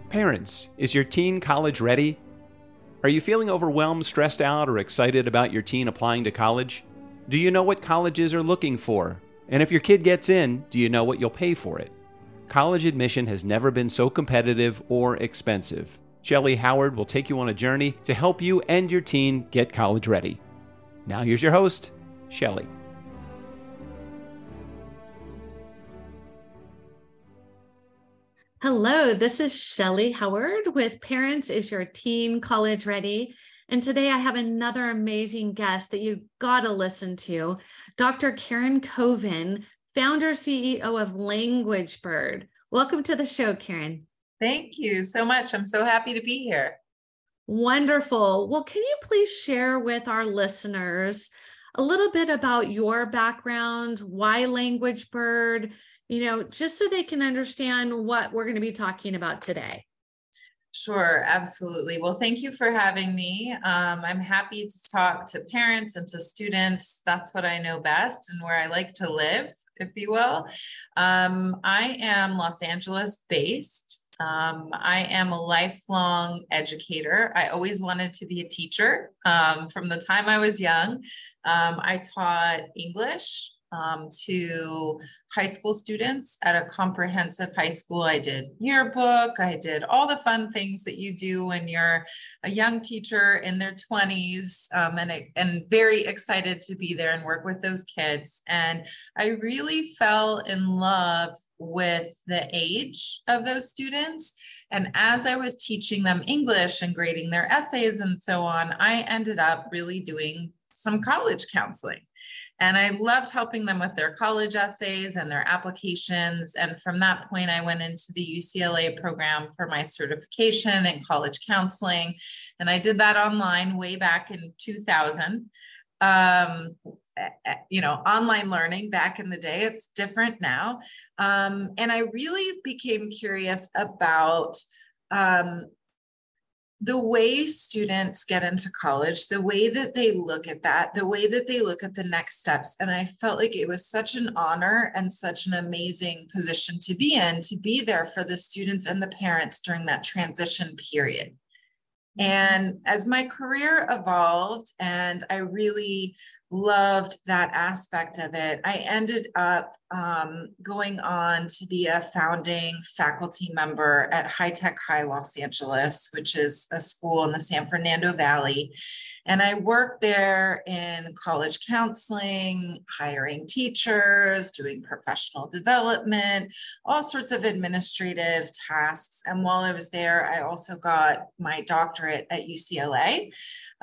Parents, is your teen college ready? Are you feeling overwhelmed, stressed out, or excited about your teen applying to college? Do you know what colleges are looking for? And if your kid gets in, do you know what you'll pay for it? College admission has never been so competitive or expensive. Shelley Howard will take you on a journey to help you and your teen get college ready. Now here's your host, Shelley. Hello, this is Shelley Howard with Parents Is Your Teen College Ready? And today I have another amazing guest that you gotta listen to, Dr. Karen Coven, founder CEO of Language Bird. Welcome to the show, Karen. Thank you so much. I'm so happy to be here. Wonderful. Well, can you please share with our listeners a little bit about your background, why Language Bird, just so they can understand what we're going to be talking about today? Sure, absolutely. Well, thank you for having me. I'm happy to talk to parents and to students. That's what I know best and where I like to live, if you will. I am Los Angeles based. I am a lifelong educator. I always wanted to be a teacher from the time I was young. I taught English to high school students at a comprehensive high school. I did yearbook. I did all the fun things that you do when you're a young teacher in their 20s, and very excited to be there and work with those kids. And I really fell in love with the age of those students. And as I was teaching them English and grading their essays and so on, I ended up really doing some college counseling. And I loved helping them with their college essays and their applications. And from that point, I went into the UCLA program for my certification in college counseling. And I did that online way back in 2000. Online learning back in the day, it's different now. And I really became curious about the way students get into college, the way that they look at that, the way that they look at the next steps. And I felt like it was such an honor and such an amazing position to be in, to be there for the students and the parents during that transition period. And as my career evolved and I really loved that aspect of it, I ended up going on to be a founding faculty member at High Tech High Los Angeles, which is a school in the San Fernando Valley. And I worked there in college counseling, hiring teachers, doing professional development, all sorts of administrative tasks. And while I was there, I also got my doctorate at UCLA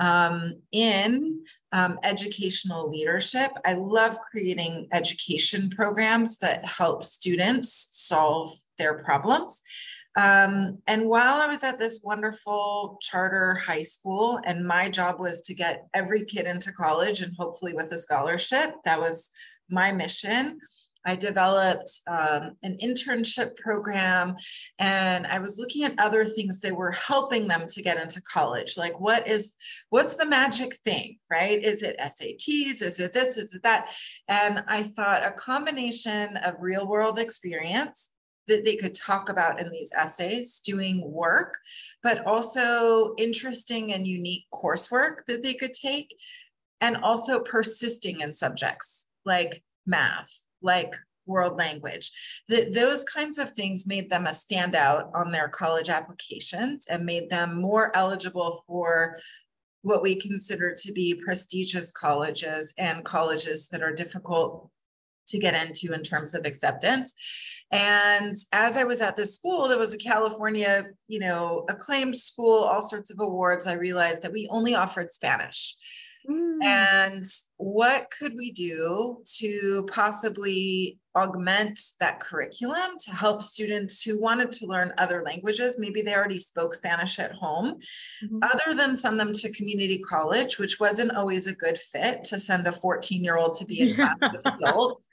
in educational leadership. I love creating education programs that help students solve their problems. And while I was at this wonderful charter high school, and my job was to get every kid into college and hopefully with a scholarship, that was my mission. I developed an internship program, and I was looking at other things that were helping them to get into college. Like, what's the magic thing, right? Is it SATs? Is it this? Is it that? And I thought a combination of real world experience that they could talk about in these essays, doing work, but also interesting and unique coursework that they could take, and also persisting in subjects like math, like world language. Those kinds of things made them a standout on their college applications and made them more eligible for what we consider to be prestigious colleges and colleges that are difficult to get into in terms of acceptance. And as I was at this school, that was a California, acclaimed school, all sorts of awards, I realized that we only offered Spanish. And what could we do to possibly augment that curriculum to help students who wanted to learn other languages? Maybe they already spoke Spanish at home, other than send them to community college, which wasn't always a good fit to send a 14-year-old to be in class with adults.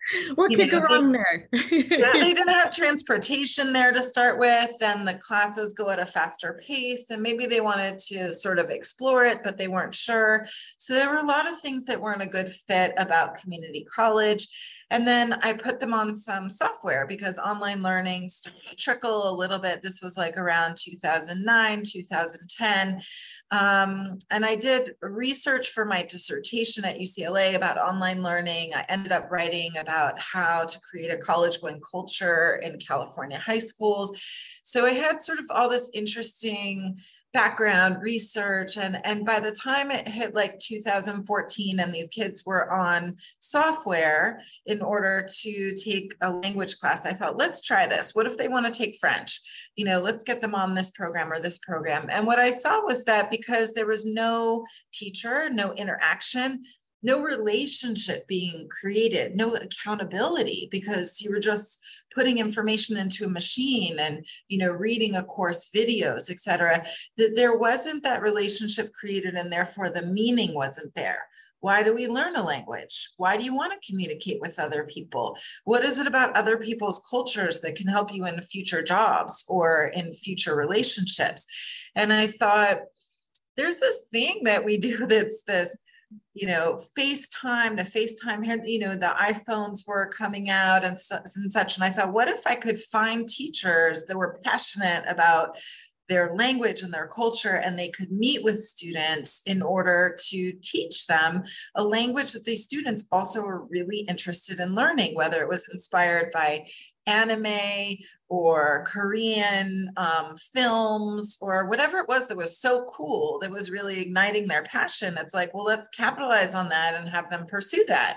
What You could know, go wrong there? yeah, they didn't have transportation there to start with, and the classes go at a faster pace, and maybe they wanted to sort of explore it, but they weren't sure. So there were a lot of things that weren't a good fit about community college. And then I put them on some software because online learning started to trickle a little bit. This was like around 2009, 2010. And I did research for my dissertation at UCLA about online learning. I ended up writing about how to create a college going culture in California high schools. So I had sort of all this interesting background research. And by the time it hit like 2014 and these kids were on software in order to take a language class, I thought, let's try this. What if they want to take French? You know, let's get them on this program or this program. And what I saw was that because there was no teacher, no interaction, no relationship being created, no accountability, because you were just putting information into a machine and, you know, reading a course, videos, et cetera, that there wasn't that relationship created, and therefore the meaning wasn't there. Why do we learn a language? Why do you want to communicate with other people? What is it about other people's cultures that can help you in future jobs or in future relationships? And I thought, there's this thing that we do that's this, you know, FaceTime to FaceTime, you know, the iPhones were coming out and such. And I thought, what if I could find teachers that were passionate about their language and their culture, and they could meet with students in order to teach them a language that these students also were really interested in learning, whether it was inspired by anime or Korean films or whatever it was that was so cool, that was really igniting their passion. It's like, well, let's capitalize on that and have them pursue that.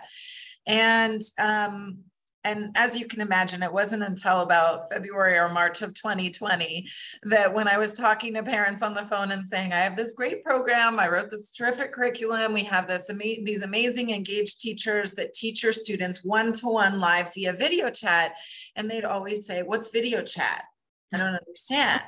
And as you can imagine, it wasn't until about February or March of 2020 that when I was talking to parents on the phone and saying, I have this great program, I wrote this terrific curriculum, we have these amazing engaged teachers that teach your students one-to-one live via video chat. And they'd always say, what's video chat? I don't understand.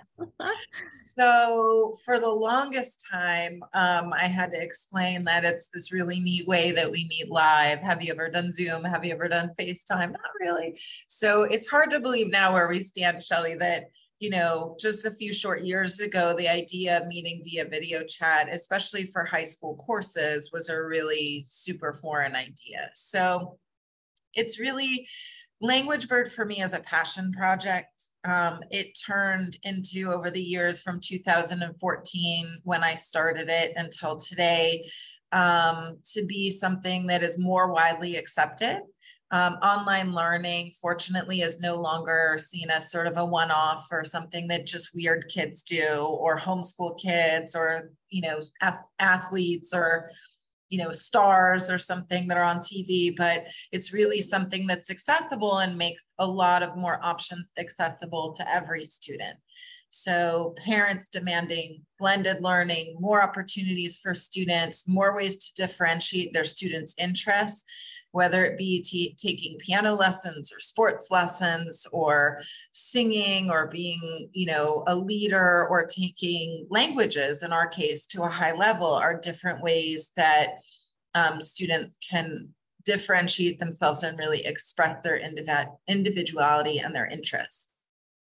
So for the longest time, I had to explain that it's this really neat way that we meet live. Have you ever done Zoom? Have you ever done FaceTime? Not really. So it's hard to believe now where we stand, Shelley, that, you know, just a few short years ago, the idea of meeting via video chat, especially for high school courses, was a really super foreign idea. So it's really, Language Bird for me is a passion project. It turned into, over the years from 2014 when I started it until today, to be something that is more widely accepted. Online learning, fortunately, is no longer seen as sort of a one-off or something that just weird kids do, or homeschool kids, or, you know, athletes, or, you know, stars or something that are on TV, but it's really something that's accessible and makes a lot of more options accessible to every student. So parents demanding blended learning, more opportunities for students, more ways to differentiate their students' interests, whether it be taking piano lessons or sports lessons or singing or being, you know, a leader, or taking languages, in our case, to a high level, are different ways that students can differentiate themselves and really express their individuality and their interests.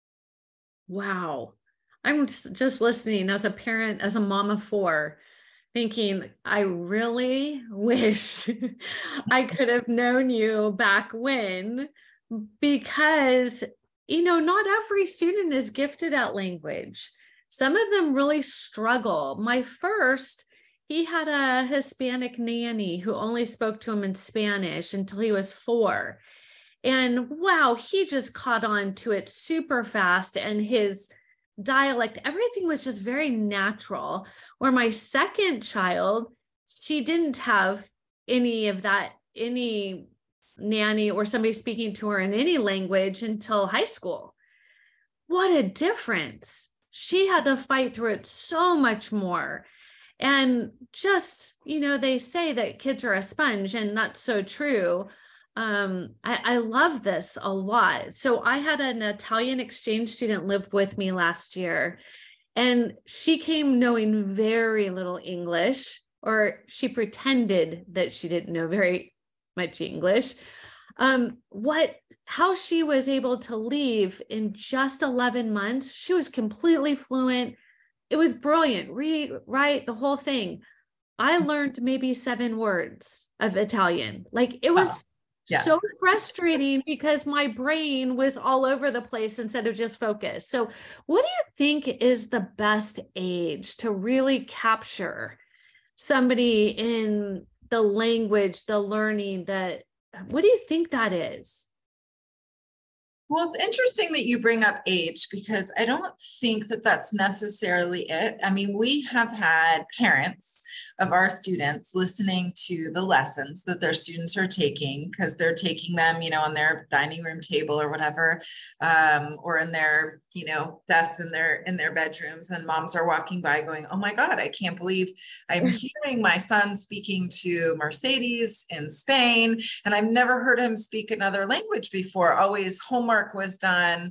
Wow. I'm just listening as a parent, as a mom of four, thinking, I really wish I could have known you back when, because, you know, not every student is gifted at language. Some of them really struggle. My first, he had a Hispanic nanny who only spoke to him in Spanish until he was 4. And wow, he just caught on to it super fast. And his dialect, everything was just very natural. Where my second child, she didn't have any of that, any nanny or somebody speaking to her in any language until high school. What a difference. She had to fight through it so much more. And just, you know, they say that kids are a sponge, and that's so true. I love this a lot. So I had an Italian exchange student live with me last year, and she came knowing very little English, or she pretended that she didn't know very much English. How she was able to leave in just 11 months. She was completely fluent. It was brilliant. Read, write, the whole thing. I learned maybe 7 words of Italian. Like it was so frustrating because my brain was all over the place instead of just focused. So what do you think is the best age to really capture somebody in the language, the learning, what do you think that is? Well, it's interesting that you bring up age because I don't think that that's necessarily it. I mean, we have had parents of our students listening to the lessons that their students are taking because they're taking them, on their dining room table or whatever, or in their, desks in their bedrooms. And moms are walking by going, "Oh my God, I can't believe I'm hearing my son speaking to Mercedes in Spain. And I've never heard him speak another language before. Always homework was done,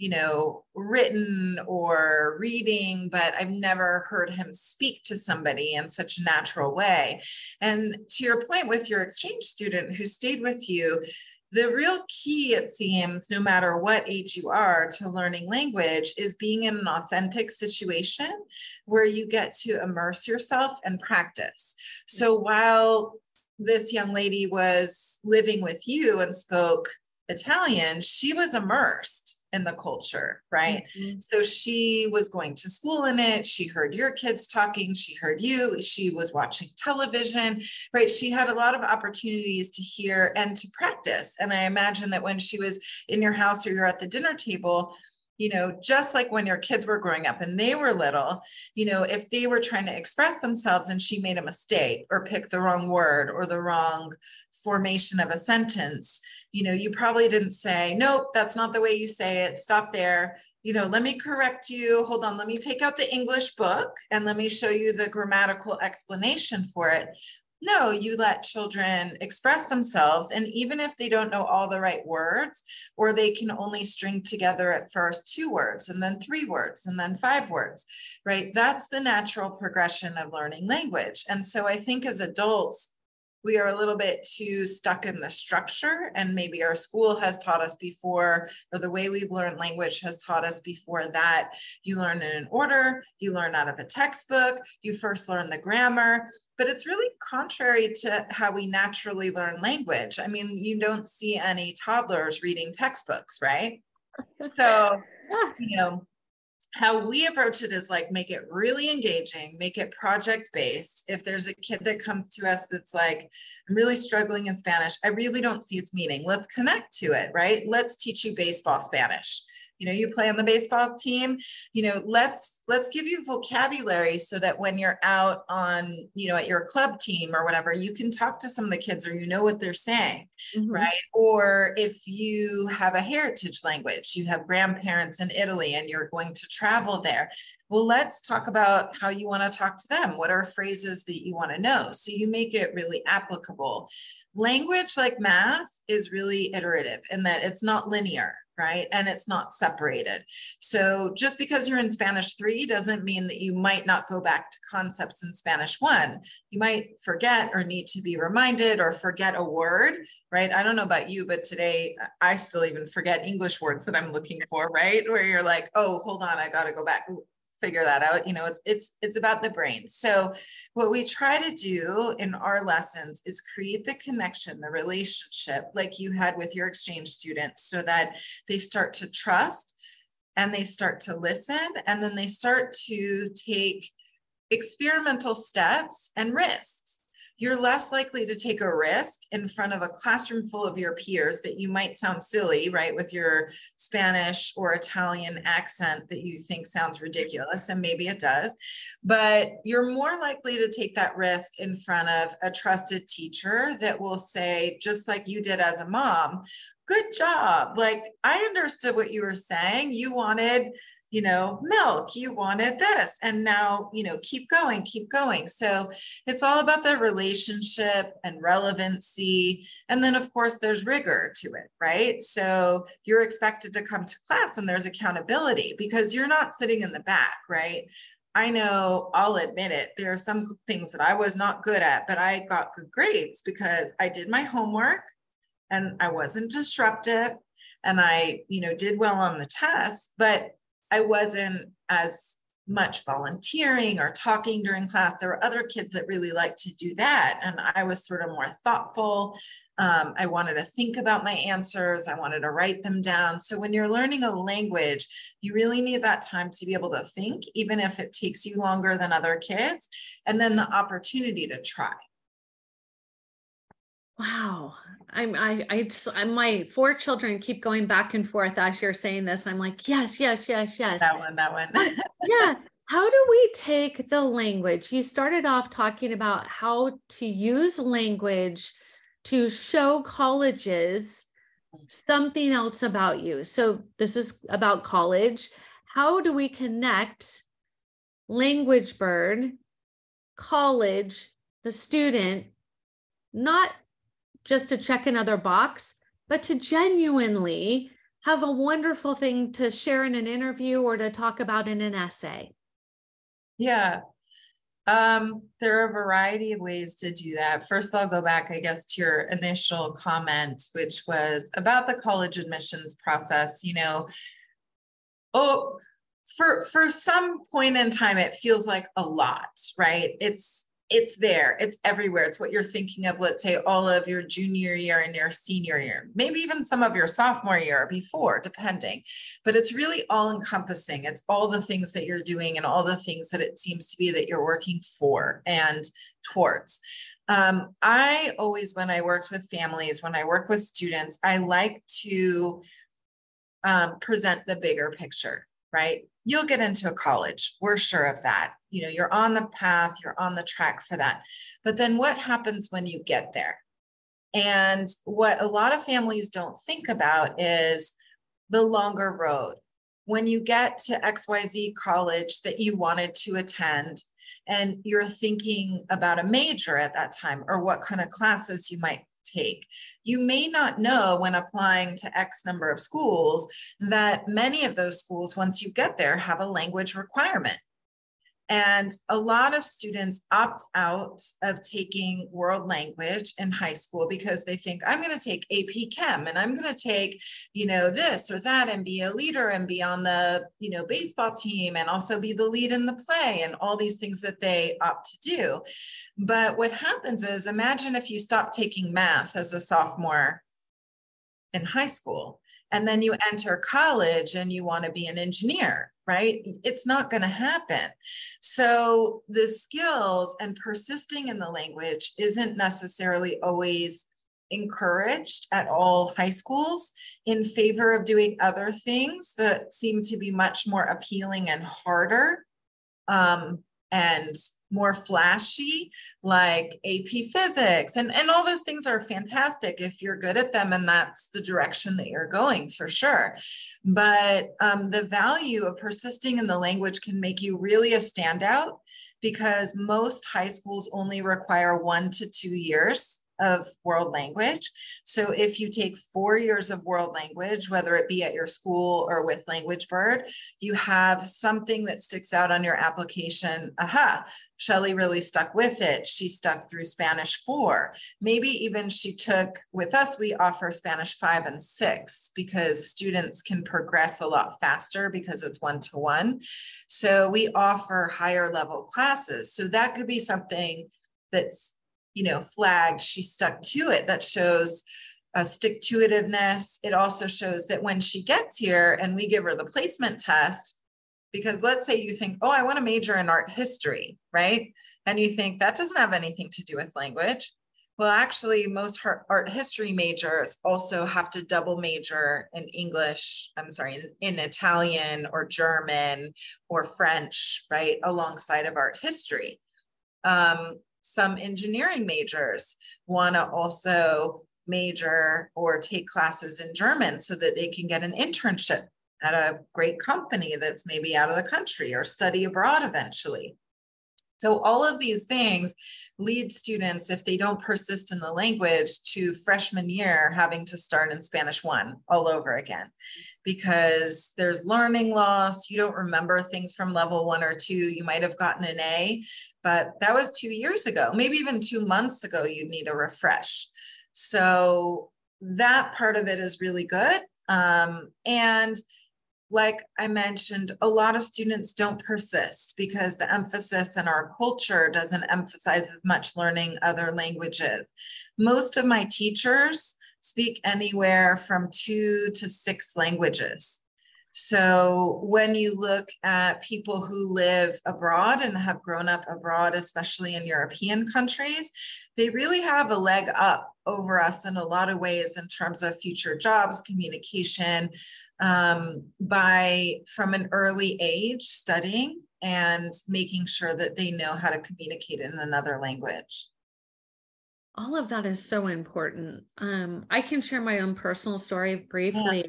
written or reading, but I've never heard him speak to somebody in such a natural way." And to your point with your exchange student who stayed with you, the real key, it seems, no matter what age you are to learning language, is being in an authentic situation where you get to immerse yourself and practice. So while this young lady was living with you and spoke Italian, she was immersed in the culture, right? Mm-hmm. So she was going to school in it. She heard your kids talking. She heard you. She was watching television, right? She had a lot of opportunities to hear and to practice. And I imagine that when she was in your house or you're at the dinner table, just like when your kids were growing up and they were little, if they were trying to express themselves and she made a mistake or picked the wrong word or the wrong formation of a sentence, you probably didn't say, "Nope, that's not the way you say it. Stop there. Let me correct you. Hold on. Let me take out the English book and let me show you the grammatical explanation for it." No, you let children express themselves. And even if they don't know all the right words, or they can only string together at first 2 words and then 3 words and then 5 words, right? That's the natural progression of learning language. And so I think as adults, we are a little bit too stuck in the structure, and maybe our school has taught us before, or the way we've learned language has taught us before, that you learn in an order, you learn out of a textbook, you first learn the grammar. But it's really contrary to how we naturally learn language. I mean, you don't see any toddlers reading textbooks, right? So, how we approach it is like, make it really engaging, make it project-based. If there's a kid that comes to us that's like, "I'm really struggling in Spanish. I really don't see its meaning." Let's connect to it, right? Let's teach you baseball Spanish. You play on the baseball team, let's give you vocabulary so that when you're out on, at your club team or whatever, you can talk to some of the kids, or what they're saying, mm-hmm. right? Or if you have a heritage language, you have grandparents in Italy and you're going to travel there. Well, let's talk about how you want to talk to them. What are phrases that you want to know? So you make it really applicable. Language, like math, is really iterative in that it's not linear, right? And it's not separated. So just because you're in Spanish 3 doesn't mean that you might not go back to concepts in Spanish 1. You might forget or need to be reminded or forget a word, right? I don't know about you, but today I still even forget English words that I'm looking for, right? Where you're like, "Oh, hold on, I got to go back, figure that out." It's about the brain. So what we try to do in our lessons is create the connection, the relationship like you had with your exchange students, so that they start to trust and they start to listen, and then they start to take experimental steps and risks. You're less likely to take a risk in front of a classroom full of your peers that you might sound silly, right, with your Spanish or Italian accent that you think sounds ridiculous, and maybe it does. But you're more likely to take that risk in front of a trusted teacher that will say, just like you did as a mom, "Good job. Like, I understood what you were saying. You wanted milk, you wanted this, and now, keep going, keep going." So it's all about the relationship and relevancy. And then of course there's rigor to it, right? So you're expected to come to class and there's accountability because you're not sitting in the back, right? I know, I'll admit it, there are some things that I was not good at, but I got good grades because I did my homework. and I wasn't disruptive, and I, did well on the test, but I wasn't as much volunteering or talking during class. There were other kids that really liked to do that. And I was sort of more thoughtful. I wanted to think about my answers. I wanted to write them down. So when you're learning a language, you really need that time to be able to think, even if it takes you longer than other kids, and then the opportunity to try. Wow. My 4 children keep going back and forth as you're saying this. I'm like, yes, yes, yes, yes. That one. Yeah. How do we take the language? You started off talking about how to use language to show colleges something else about you. So this is about college. How do we connect LanguageBird, college, the student, not just to check another box, but to genuinely have a wonderful thing to share in an interview or to talk about in an essay? Yeah. There are a variety of ways to do that. First, I'll go back, I guess, to your initial comment, which was about the college admissions process. For some point in time, it feels like a lot, right? It's there, it's everywhere. It's what you're thinking of, let's say, all of your junior year and your senior year, maybe even some of your sophomore year or before, depending. But it's really all encompassing. It's all the things that you're doing and all the things that it seems to be that you're working for and towards. I always, when I worked with families, when I work with students, I like to present the bigger picture, right? You'll get into a college. We're sure of that. You're on the path, you're on the track for that. But then what happens when you get there? And what a lot of families don't think about is the longer road. When you get to XYZ college that you wanted to attend, and you're thinking about a major at that time or what kind of classes you might take, you may not know when applying to X number of schools that many of those schools, once you get there, have a language requirement. And a lot of students opt out of taking world language in high school because they think, I'm going to take AP Chem and I'm going to take, this or that and be a leader and be on the, baseball team and also be the lead in the play and all these things that they opt to do. But what happens is, imagine if you stop taking math as a sophomore in high school, and then you enter college and you want to be an engineer, right? It's not going to happen. So the skills and persisting in the language isn't necessarily always encouraged at all high schools in favor of doing other things that seem to be much more appealing and harder and more flashy, like AP Physics. And all those things are fantastic if you're good at them and that's the direction that you're going, for sure. But the value of persisting in the language can make you really a standout, because most high schools only require 1 to 2 years of world language. So if you take 4 years of world language, whether it be at your school or with LanguageBird, you have something that sticks out on your application. Aha, Shelley really stuck with it. She stuck through Spanish 4. Maybe even she took, with us, we offer Spanish 5 and 6 because students can progress a lot faster because it's 1-to-1. So we offer higher level classes. So that could be something that's flagged. She stuck to it. That shows a stick-to-itiveness. It also shows that when she gets here and we give her the placement test, because let's say you think, oh, I want to major in art history, right? And you think that doesn't have anything to do with language. Well, actually, most art history majors also have to double major in in Italian or German or French, right? Alongside of art history. Some engineering majors want to also major or take classes in German so that they can get an internship at a great company that's maybe out of the country or study abroad eventually. So all of these things lead students, if they don't persist in the language, to freshman year having to start in Spanish 1 all over again, because there's learning loss. You don't remember things from level 1 or 2. You might have gotten an A, but that was 2 years ago. Maybe even 2 months ago, you'd need a refresh. So that part of it is really good. And like I mentioned, a lot of students don't persist because the emphasis in our culture doesn't emphasize as much learning other languages. Most of my teachers speak anywhere from 2 to 6 languages. So when you look at people who live abroad and have grown up abroad, especially in European countries, they really have a leg up over us in a lot of ways in terms of future jobs, communication, by from an early age studying and making sure that they know how to communicate in another language. All of that is so important. I can share my own personal story briefly.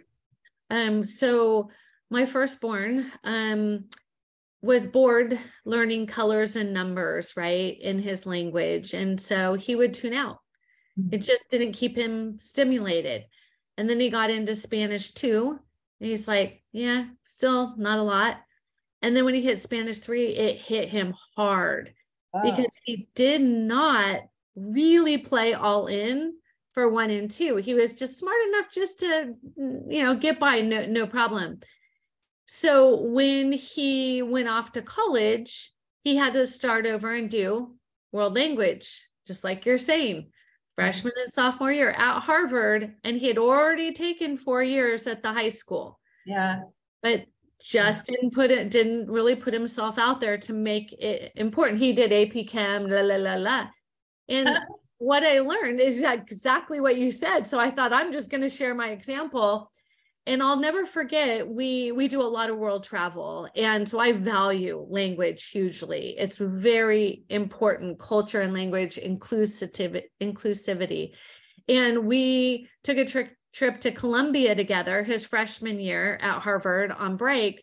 So my firstborn was bored learning colors and numbers, right, in his language. And so he would tune out. It just didn't keep him stimulated. And then he got into Spanish 2. And he's like, yeah, still not a lot. And then when he hit Spanish 3, it hit him hard because he did not really play all in for 1 and 2. He was just smart enough just to, get by, no problem. So when he went off to college, he had to start over and do world language, just like you're saying, freshman and sophomore year at Harvard. And he had already taken 4 years at the high school. Yeah. But just didn't really put himself out there to make it important. He did AP Chem, And what I learned is exactly what you said. So I thought I'm just going to share my example. And I'll never forget, we do a lot of world travel. And so I value language hugely. It's very important, culture and language inclusivity. And we took a trip to Colombia together, his freshman year at Harvard on break.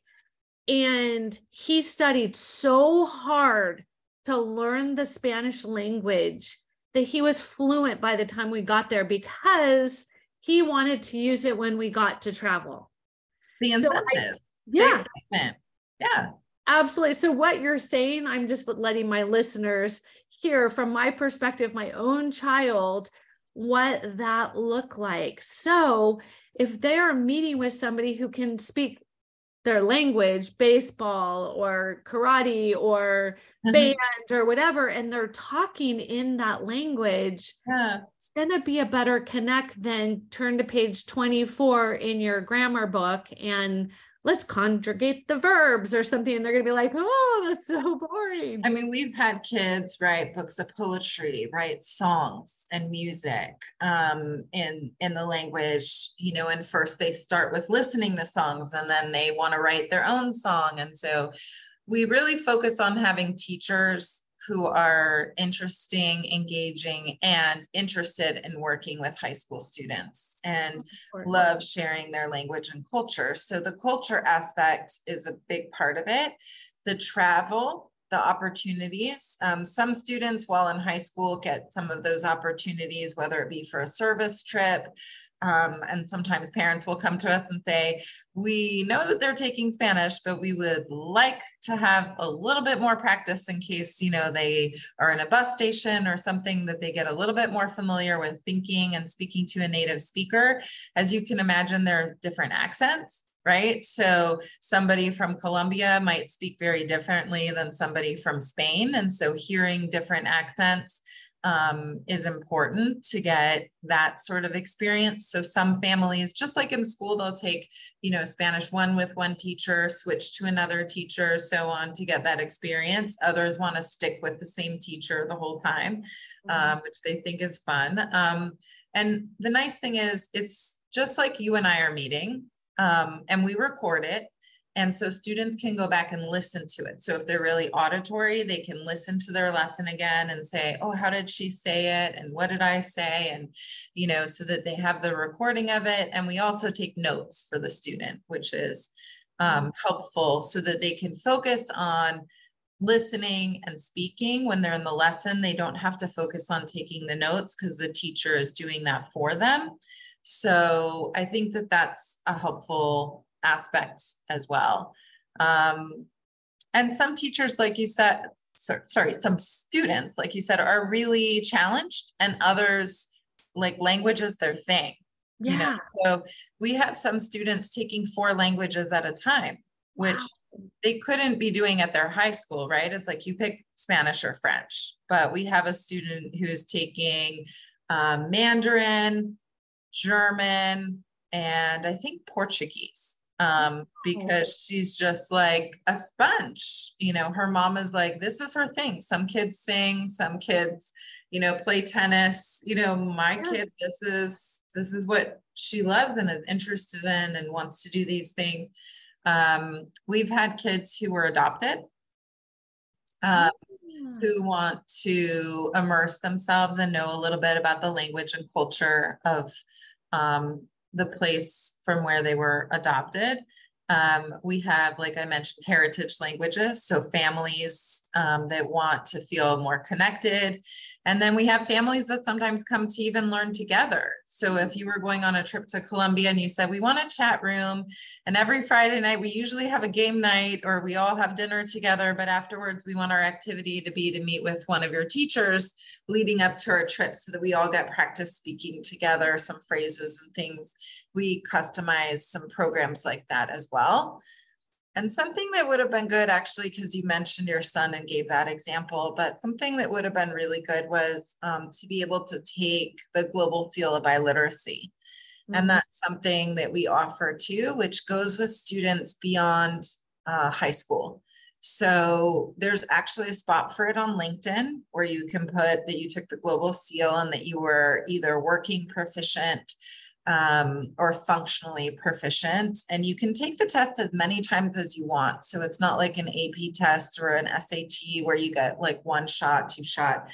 And he studied so hard to learn the Spanish language that he was fluent by the time we got there because he wanted to use it when we got to travel. The incentive. Yeah. Yeah. Absolutely. So what you're saying, I'm just letting my listeners hear from my perspective, my own child, what that looked like. So if they are meeting with somebody who can speak their language, baseball or karate or band or whatever, and they're talking in that language, it's going to be a better connect than turn to page 24 in your grammar book and let's conjugate the verbs or something. And they're going to be like, oh, that's so boring. I mean, we've had kids write books of poetry, write songs and music in the language, and first they start with listening to songs and then they want to write their own song. And so we really focus on having teachers who are interesting, engaging, and interested in working with high school students and love sharing their language and culture. So the culture aspect is a big part of it. The travel, the opportunities. Some students while in high school get some of those opportunities, whether it be for a service trip. And sometimes parents will come to us and say, we know that they're taking Spanish, but we would like to have a little bit more practice in case, they are in a bus station or something, that they get a little bit more familiar with thinking and speaking to a native speaker. As you can imagine, there are different accents, right? So somebody from Colombia might speak very differently than somebody from Spain. And so hearing different accents is important to get that sort of experience. So some families, just like in school, they'll take, Spanish 1 with one teacher, switch to another teacher, so on, to get that experience. Others want to stick with the same teacher the whole time, which they think is fun. And the nice thing is, it's just like you and I are meeting, and we record it. And so students can go back and listen to it. So if they're really auditory, they can listen to their lesson again and say, oh, how did she say it? And what did I say? And, so that they have the recording of it. And we also take notes for the student, which is helpful so that they can focus on listening and speaking when they're in the lesson. They don't have to focus on taking the notes because the teacher is doing that for them. So I think that that's a helpful aspect as well. And some teachers, like you said, some students, like you said, are really challenged, and others, like, language is their thing. You know, Yeah. so we have some students taking 4 languages at a time, which they couldn't be doing at their high school, right? It's like you pick Spanish or French, but we have a student who's taking Mandarin, German, and I think Portuguese, because she's just like a sponge. You know, her mom is like, this is her thing. Some kids sing, some kids, you know, play tennis. You know, my kid, this is what she loves and is interested in and wants to do these things. We've had kids who were adopted, who want to immerse themselves and know a little bit about the language and culture of the place from where they were adopted. We have, like I mentioned, heritage languages, so families that want to feel more connected. And then we have families that sometimes come to even learn together. So if you were going on a trip to Colombia and you said, we want a chat room, and every Friday night, we usually have a game night or we all have dinner together, but afterwards we want our activity to be to meet with one of your teachers leading up to our trip so that we all get practice speaking together, some phrases and things. We customize some programs like that as well. And something that would have been good, actually, because you mentioned your son and gave that example, but something that would have been really good was to be able to take the Global Seal of Biliteracy. And that's something that we offer too, which goes with students beyond high school. So there's actually a spot for it on LinkedIn where you can put that you took the Global Seal and that you were either working proficient or functionally proficient. And you can take the test as many times as you want. So it's not like an AP test or an SAT where you get like 1 shot, 2 shot.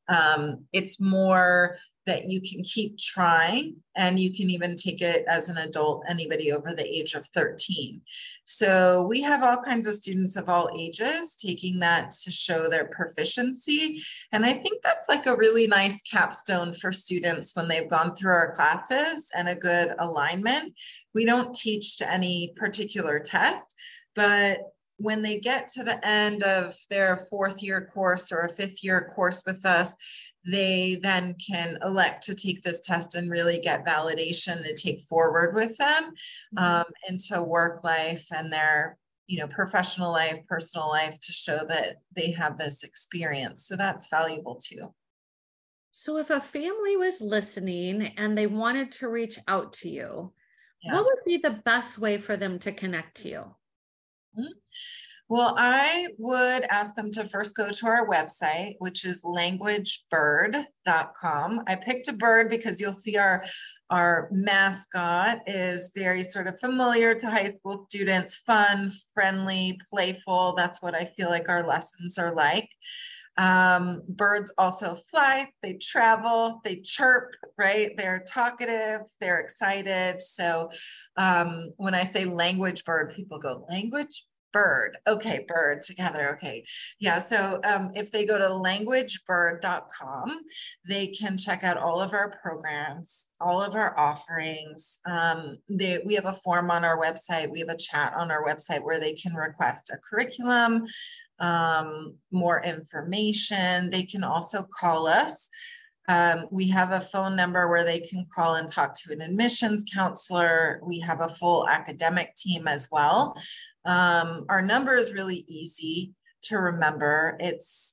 It's more that you can keep trying, and you can even take it as an adult, anybody over the age of 13. So we have all kinds of students of all ages taking that to show their proficiency. And I think that's like a really nice capstone for students when they've gone through our classes and a good alignment. We don't teach to any particular test, but when they get to the end of their 4th year course or a 5th year course with us, they then can elect to take this test and really get validation to take forward with them into work life and their, you know, professional life, personal life, to show that they have this experience. So that's valuable too. So if a family was listening and they wanted to reach out to you, what would be the best way for them to connect to you? Well, I would ask them to first go to our website, which is languagebird.com. I picked a bird because you'll see our mascot is very sort of familiar to high school students, fun, friendly, playful. That's what I feel like our lessons are like. Birds also fly, they travel, they chirp, right? They're talkative, they're excited. So when I say language bird, people go, language bird. Okay, bird together. Okay. Yeah. So if they go to languagebird.com, they can check out all of our programs, all of our offerings. We have a form on our website. We have a chat on our website where they can request a curriculum, more information. They can also call us. We have a phone number where they can call and talk to an admissions counselor. We have a full academic team as well. Our number is really easy to remember. It's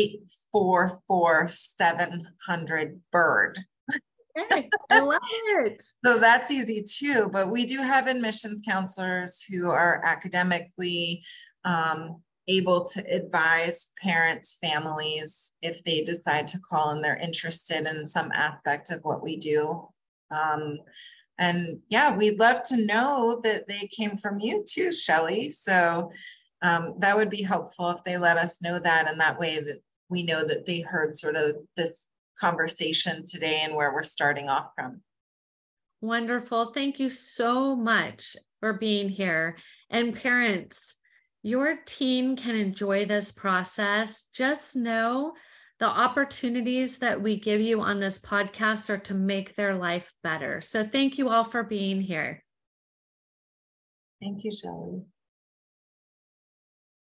844-700-BIRD. Okay, I love it. So that's easy too, but we do have admissions counselors who are academically able to advise parents, families, if they decide to call and they're interested in some aspect of what we do. And yeah, we'd love to know that they came from you too, Shelley. So that would be helpful if they let us know that, and that way that we know that they heard sort of this conversation today and where we're starting off from. Wonderful. Thank you so much for being here. And parents, your teen can enjoy this process. Just know the opportunities that we give you on this podcast are to make their life better. So thank you all for being here. Thank you, Shelley.